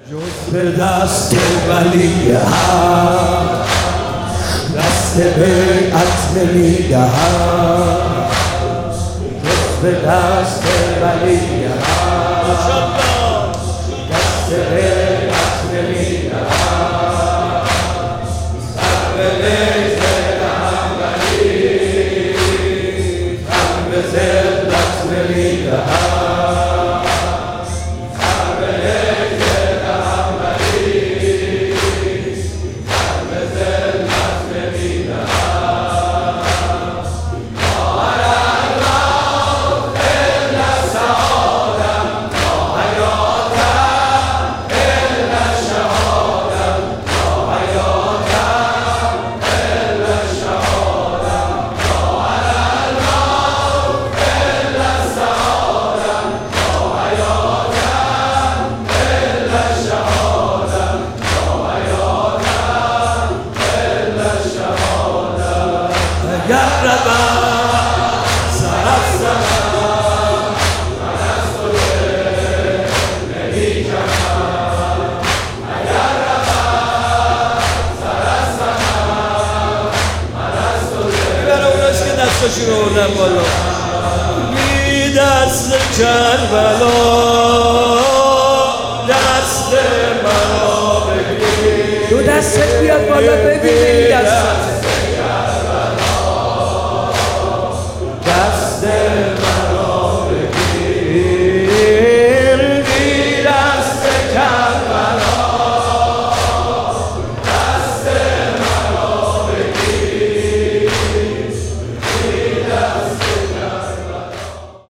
جز به دست ولی حق دست بیعت نمیدهم، جز به دست ولی حق دست بیعت نمیدهم، سر به نیزه دهم ولی تن به ذلت نمیدهم. دستاشی رو بردن بالا بی دست کربلا دست منو بگیر، دو دستت بیاد بالا ببین این دست